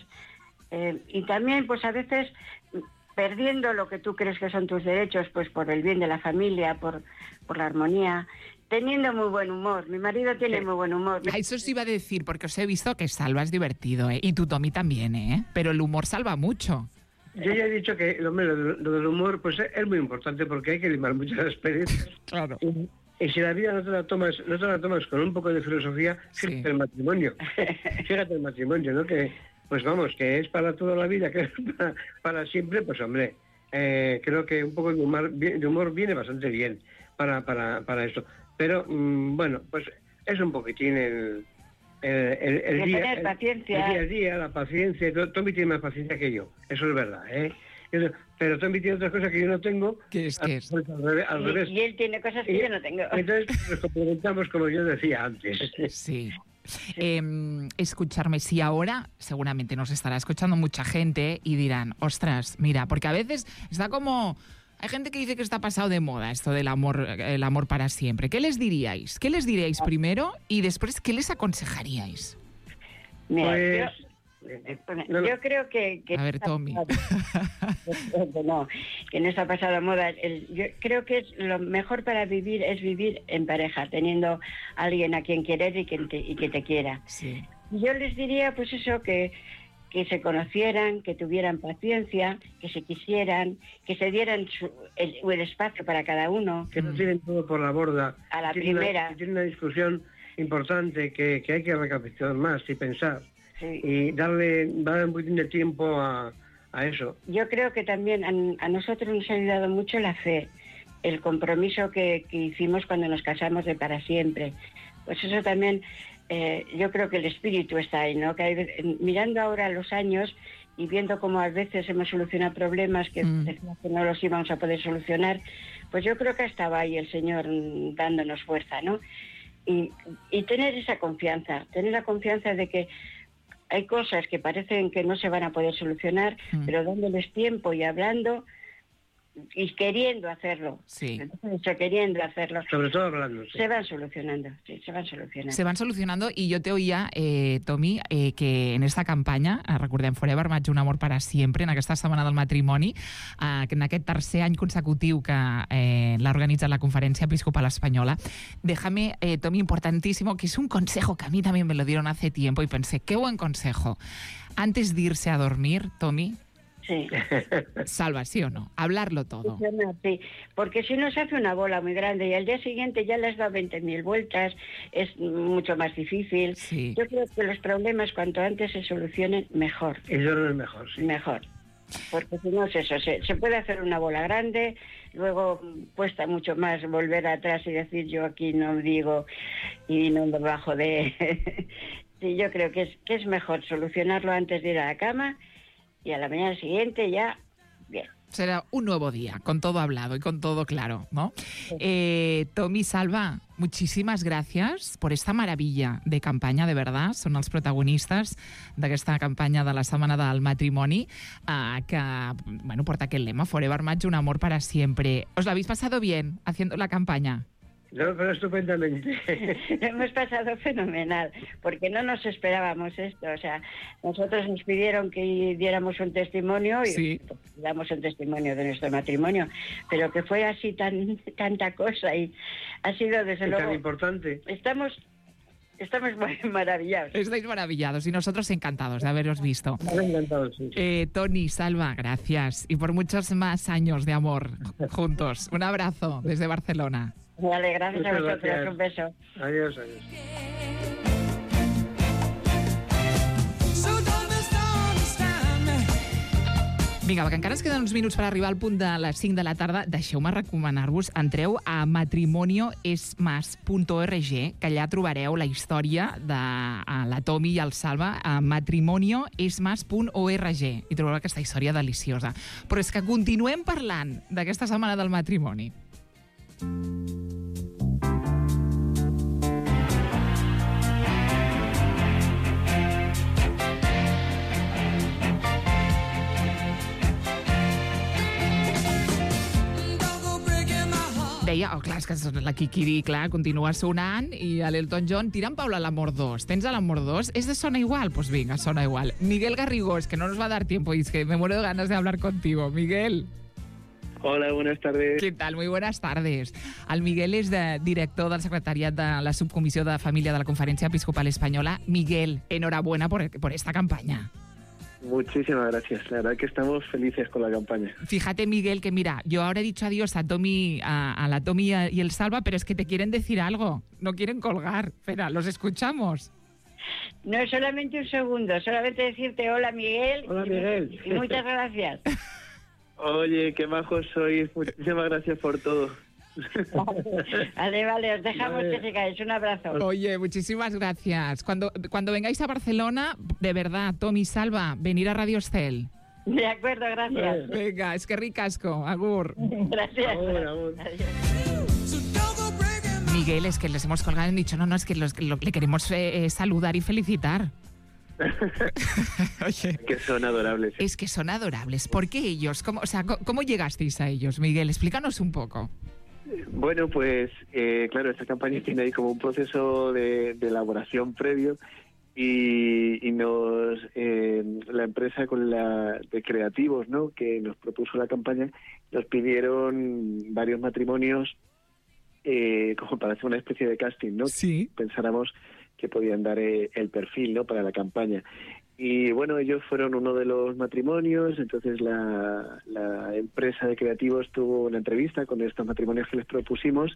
y también pues a veces perdiendo lo que tú crees que son tus derechos, pues por el bien de la familia, por la armonía. Teniendo muy buen humor. Mi marido tiene muy buen humor. Eso os iba a decir, porque os he visto que Salva es divertido, ¿eh? Y tú, Tommy, también, ¿eh? Pero el humor salva mucho. Yo ya he dicho que lo del humor pues es muy importante, porque hay que limar muchas experiencias. Claro. Y si la vida no te la tomas con un poco de filosofía, fíjate el matrimonio. Fíjate el matrimonio, ¿no? Que, pues vamos, que es para toda la vida, que es para siempre, pues hombre, creo que un poco de humor viene bastante bien para esto. Pero, bueno, pues es un poquitín el día... Tener paciencia. El día a día, la paciencia. Tommy tiene más paciencia que yo, eso es verdad, ¿eh? Pero Tommy tiene otras cosas que yo no tengo. ¿Qué es? Al revés. Y él tiene cosas que yo no tengo. Entonces nos complementamos, como yo decía antes. Sí. Escucharme, si ahora seguramente nos estará escuchando mucha gente y dirán, ostras, mira, porque a veces está como... Hay gente que dice que está pasado de moda esto del amor, el amor para siempre. ¿Qué les diríais? ¿Qué les diríais primero y después qué les aconsejaríais? Mira, yo creo que a ver, Tommy. Que no está pasado de moda. Yo creo que lo mejor para vivir es vivir en pareja, teniendo a alguien a quien querer y que te quiera. Sí. Yo les diría, pues eso, que se conocieran, que tuvieran paciencia, que se quisieran, que se dieran el espacio para cada uno. Que no tiren todo por la borda. A la primera. Tiene una discusión importante que hay que recapacitar más y pensar. Sí. Y darle un poquito de tiempo a eso. Yo creo que también a nosotros nos ha ayudado mucho la fe, el compromiso que hicimos cuando nos casamos de para siempre. Pues eso también... yo creo que el espíritu está ahí, ¿no? Que mirando ahora los años y viendo cómo a veces hemos solucionado problemas que decíamos que no los íbamos a poder solucionar, pues yo creo que estaba ahí el Señor dándonos fuerza, ¿no? Y tener esa confianza, tener la confianza de que hay cosas que parecen que no se van a poder solucionar, pero dándoles tiempo y hablando y queriendo hacerlo. Sí. Queriendo hacerlo. Sobre todo hablando. Sí. Se van solucionando, sí, se van solucionando. Se van solucionando y yo te oía, Tommy, que en esta campanya, recordem Forever Match, un amor para siempre, en aquesta setmana del matrimoni, en aquest tercer any consecutiu que l'ha organitzat la Conferència Episcopal Espanyola, déjame, Tommy, importantísimo, que es un consejo que a mí también me lo dieron hace tiempo y pensé, qué buen consejo. Antes de irse a dormir, Tommy, sí. Salva, ¿sí o no? Hablarlo todo. Sí, porque si no se hace una bola muy grande y al día siguiente ya le has dado 20.000 vueltas, es mucho más difícil. Sí. Yo creo que los problemas cuanto antes se solucionen, mejor. Eso no es mejor, sí. Mejor. Porque si no es eso, se puede hacer una bola grande, luego cuesta mucho más volver atrás y decir yo aquí no digo y no me bajo de... Sí, yo creo que es mejor solucionarlo antes de ir a la cama y a la mañana siguiente ya, bien. Será un nuevo día, con todo hablado y con todo claro, ¿no? Tommy, Salva, muchísimas gràcies por esta maravilla de campanya, de verdad. Són els protagonistes d'aquesta campanya de la Setmana del Matrimoni, que, bueno, porta aquest lema, Forever Match, un amor para siempre. ¿Os lo habéis pasado bien haciendo la campaña? Pero estupendamente. Lo hemos pasado fenomenal, porque no nos esperábamos esto. O sea, nosotros nos pidieron que diéramos un testimonio y pues, damos un testimonio de nuestro matrimonio, pero que fue así tanta cosa y ha sido desde luego... tan importante. Estamos muy maravillados. Estáis maravillados y nosotros encantados de haberos visto. Encantados, sí. Tony, Salva, gracias. Y por muchos más años de amor juntos. Un abrazo desde Barcelona. Vale, gracias a vosotros. Gracias. Un beso. Adiós, adiós. Vinga, que encara ens queden uns minuts per arribar al punt de les 5 de la tarda, deixeu-me recomanar-vos, entreu a matrimonioesmas.org, que allà trobareu la història de la Tomi i el Salva a matrimonioesmas.org i trobareu aquesta història deliciosa. Però és que continuem parlant d'aquesta setmana del matrimoni. Deia, clar, és que la Kikiri, clar, continua sonant i l'Elton John tira en Paula l'Amor 2. Tens a l'Amor 2? ¿Es de Sona Igual? Pues venga, Sona Igual. Miguel Garrigós, que no nos va a dar tiempo y es que me muero de ganas de hablar contigo. Miguel. Hola, buenas tardes. ¿Qué tal? Muy buenas tardes. El Miguel és director del secretariat de la Subcomissió de Família de la Conferència Episcopal Espanyola. Miguel, enhorabuena por esta campaña. Muchísimas gracias. La verdad que estamos felices con la campaña. Fíjate, Miguel, que mira, yo ahora he dicho adiós a Tomi, a la Tomi y el Salva, pero es que te quieren decir algo. No quieren colgar. Espera, los escuchamos. No, solamente un segundo. Solamente decirte hola, Miguel. Hola, Miguel. Y muchas gracias. Oye, qué majos sois. Muchísimas gracias por todo. Vale, os dejamos que sigáis. Un abrazo. Oye, muchísimas gracias. Cuando vengáis a Barcelona, de verdad, Tomi, Salva, venir a Radio Estel. De acuerdo, gracias. Venga, es que ricasco. Agur. Gracias. Agur. Miguel, es que les hemos colgado y han dicho, no, es que le queremos saludar y felicitar. Oye, que son adorables. Es que son adorables. ¿Por qué ellos? ¿Cómo llegasteis a ellos, Miguel? Explícanos un poco. Bueno, pues claro, esta campaña tiene ahí como un proceso de elaboración previo y la empresa de creativos, ¿no?, que nos propuso la campaña, nos pidieron varios matrimonios como para hacer una especie de casting, ¿no? Sí. Pensáramos que podían dar el perfil, ¿no?, para la campaña. Y bueno, ellos fueron uno de los matrimonios, entonces la empresa de creativos tuvo una entrevista con estos matrimonios que les propusimos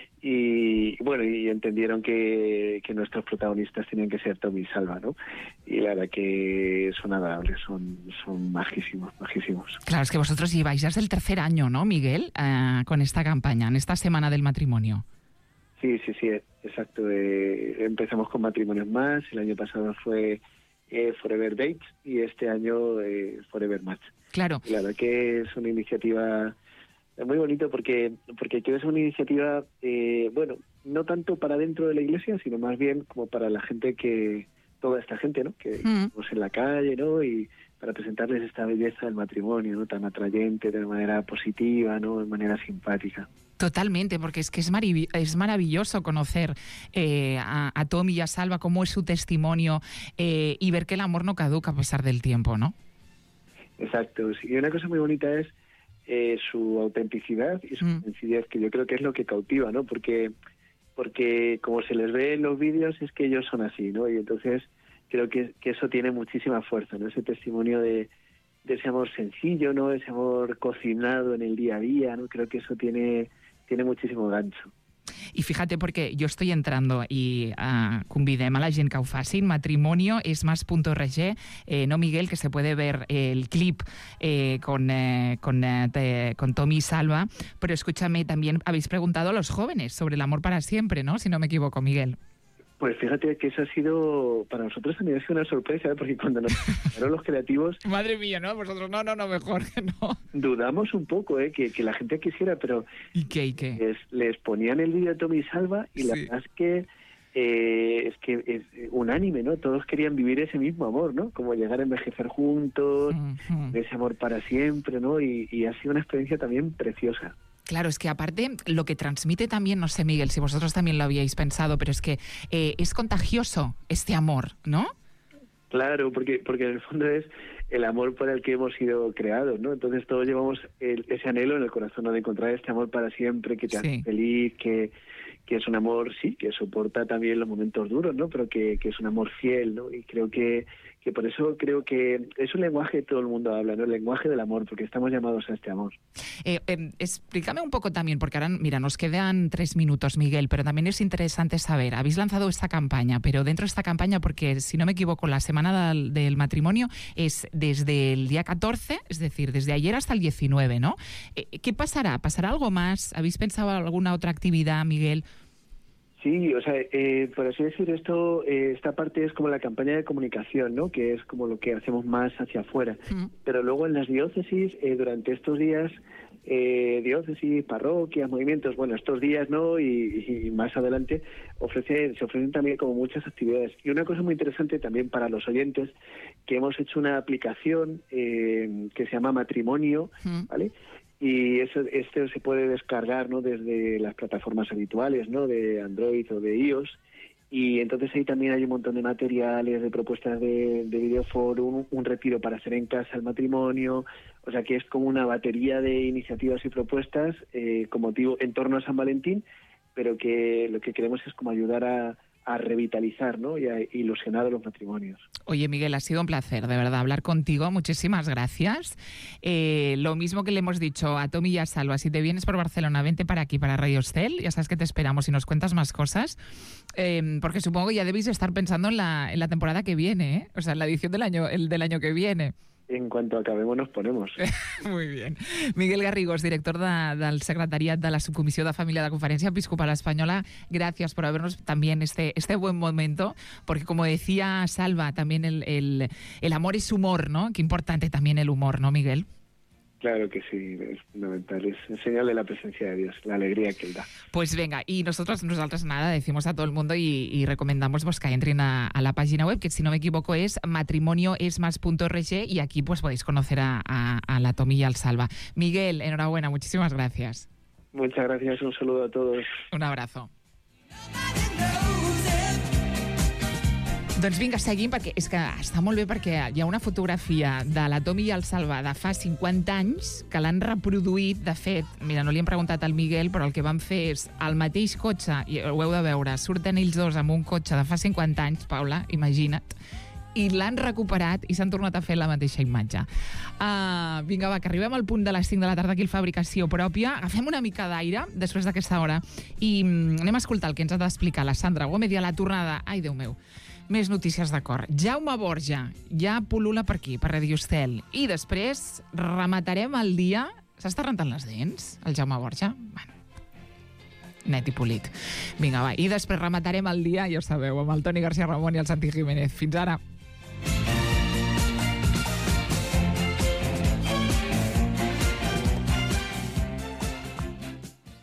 y bueno, y entendieron que nuestros protagonistas tenían que ser Tomi y Salva, ¿no? Y la verdad que son adorables, son majísimos. Claro, es que vosotros lleváis ya el tercer año, ¿no, Miguel? Con esta campaña, en esta semana del matrimonio. Sí, exacto. Empezamos con Matrimonios Más, el año pasado fue Forever Dates y este año Forever Match. Claro. Y la verdad que es una iniciativa muy bonito porque creo que es una iniciativa, bueno, no tanto para dentro de la iglesia, sino más bien como para la gente toda esta gente, ¿no?, que estamos en la calle, ¿no?, y para presentarles esta belleza del matrimonio, ¿no?, tan atrayente, de manera positiva, ¿no?, de manera simpática. Totalmente, porque es que es maravilloso conocer a Tomi y a Salva, cómo es su testimonio y ver que el amor no caduca a pesar del tiempo, ¿no? Exacto, sí. Y una cosa muy bonita es su autenticidad y su sencillez, que yo creo que es lo que cautiva, ¿no? Porque como se les ve en los vídeos es que ellos son así, ¿no? Y entonces creo que eso tiene muchísima fuerza, ¿no? Ese testimonio de ese amor sencillo, ¿no?, ese amor cocinado en el día a día, ¿no? Creo que eso tiene muchísimo gancho. I fíjate, porque jo estoy entrando y convidem a la gent que ho facin, matrimonioesmas.org, no, Miguel, que se puede ver el clip con Tomi y Salva, pero escúchame, también habéis preguntado a los jóvenes sobre el amor para siempre, ¿no?, si no me equivoco, Miguel. Pues fíjate que eso ha sido, para nosotros también ha sido una sorpresa, porque cuando nos mandaron los creativos... Madre mía, ¿no? Vosotros no, mejor que no. Dudamos un poco, que la gente quisiera, pero... ¿Y qué? Les ponían el vídeo a Tomi y Salva y la verdad es que es unánime, ¿no? Todos querían vivir ese mismo amor, ¿no? Como llegar a envejecer juntos, ese amor para siempre, ¿no? Y ha sido una experiencia también preciosa. Claro, es que aparte lo que transmite también, no sé, Miguel, si vosotros también lo habíais pensado, pero es que es contagioso este amor, ¿no? Claro, porque en el fondo es el amor por el que hemos sido creados, ¿no? Entonces todos llevamos ese anhelo en el corazón, ¿no? De encontrar este amor para siempre, que te hace feliz, que es un amor, sí, que soporta también los momentos duros, ¿no? Pero que es un amor fiel, ¿no? Y creo que por eso creo que es un lenguaje que todo el mundo habla, ¿no? El lenguaje del amor, porque estamos llamados a este amor. Explícame un poco también, porque ahora, mira, nos quedan 3 minutos, Miguel, pero también es interesante saber, habéis lanzado esta campaña, pero dentro de esta campaña, porque si no me equivoco, la semana del matrimonio es desde el día 14, es decir, desde ayer hasta el 19, ¿no? ¿Qué pasará? ¿Pasará algo más? ¿Habéis pensado alguna otra actividad, Miguel? Sí, o sea, por así decir, esta parte es como la campaña de comunicación, ¿no? Que es como lo que hacemos más hacia afuera. Pero luego en las diócesis, durante estos días, diócesis, parroquias, movimientos, bueno, estos días, ¿no? Y más adelante se ofrecen también como muchas actividades. Y una cosa muy interesante también para los oyentes, que hemos hecho una aplicación que se llama Matrimonio, ¿vale? Y este se puede descargar, ¿no? Desde las plataformas habituales, ¿no? De Android o de iOS. Y entonces ahí también hay un montón de materiales, de propuestas de videoforo, un retiro para hacer en casa el matrimonio. O sea que es como una batería de iniciativas y propuestas con motivo en torno a San Valentín, pero que lo que queremos es como ayudar a revitalizar, ¿no? Y a ilusionar a los matrimonios. Oye, Miguel, ha sido un placer, de verdad, hablar contigo. Muchísimas gracias. Lo mismo que le hemos dicho a Tommy y a Salva, si te vienes por Barcelona, vente para aquí, para Radio Estel. Ya sabes que te esperamos y nos cuentas más cosas. Porque supongo que ya debéis estar pensando en la temporada que viene, ¿eh? O sea, en la edición del año que viene. En cuanto acabemos nos ponemos. Muy bien. Miguel Garrigós, director del secretariat de la Subcomissió de Família de la Conferencia Episcopal Española, gracias por habernos también este buen momento, porque como decía Salva, también el amor es humor, ¿no? Qué importante también el humor, ¿no, Miguel? Claro que sí, es fundamental, es señal de la presencia de Dios, la alegría que Él da. Pues venga, y nosaltres nada, decimos a todo el mundo y recomendamos pues, que entren a la página web, que si no me equivoco es matrimonioesmas.org, y aquí pues podéis conocer a la Tommy y al Salva. Miguel, enhorabuena, muchísimas gracias. Muchas gracias, un saludo a todos. Un abrazo. Doncs vinga, seguim, perquè és que està molt bé, perquè hi ha una fotografia de la Tommy i el Salva de fa 50 anys que l'han reproduït. De fet, mira, no li hem preguntat al Miguel, però el que van fer és el mateix cotxe, i ho heu de veure, surten ells dos amb un cotxe de fa 50 anys, Paula, imagina't, i l'han recuperat i s'han tornat a fer la mateixa imatge. Vinga, va, que arribem al punt de les 5 de la tarda aquí al Fabricació Pròpia. Agafem una mica d'aire després d'aquesta hora i anem a escoltar el que ens ha d'explicar la Sandra Gómez i a la tornada, ai, Déu meu, més notícies de cor. Jaume Borja ja pul·lula per aquí, per Radio Estel. I després rematarem el dia... S'està rentant les dents, el Jaume Borja? Bueno, net i polit. Vinga, va. I després rematarem el dia, ja ho sabeu, amb el Toni García Ramon i el Santi Jiménez. Fins ara.